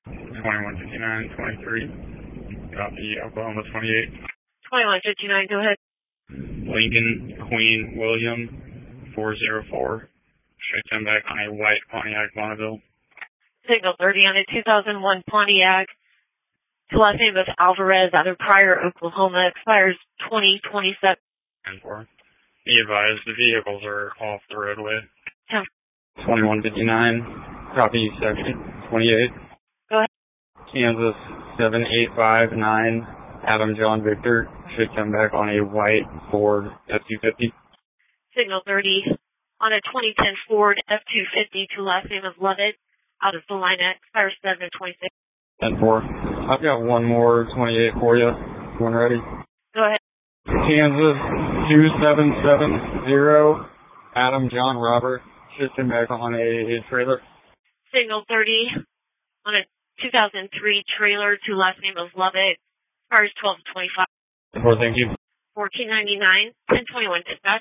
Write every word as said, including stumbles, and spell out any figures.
twenty-one fifty-nine twenty-three. Copy, Oklahoma twenty-eight. twenty-one fifty-nine, go ahead. Lincoln Queen William four zero four. Straight come back on a white Pontiac Bonneville. Signal thirty on a two thousand one Pontiac. The last name is Alvarez out of Pryor, Oklahoma. Expires twenty twenty-seven. ten four. Be advised, the vehicles are off the roadway. ten. twenty-one fifty-nine. Copy, section twenty-eight. Go ahead. Kansas seven eight five nine. Adam John Victor. Should come back on a white Ford F two fifty. Signal thirty on a twenty ten Ford F two fifty to last name of Lovett out of Salina. Expires seven twenty-six. ten four. I've got one more twenty-eight for you. One ready? Go ahead. Kansas two seven seven zero. Adam John Robert. Should come back on a trailer. Signal thirty on a two thousand three trailer to last name of Lovett. Expires twelve twenty-five. ten four, thank you. fourteen ninety-nine, ten twenty-one dispatch.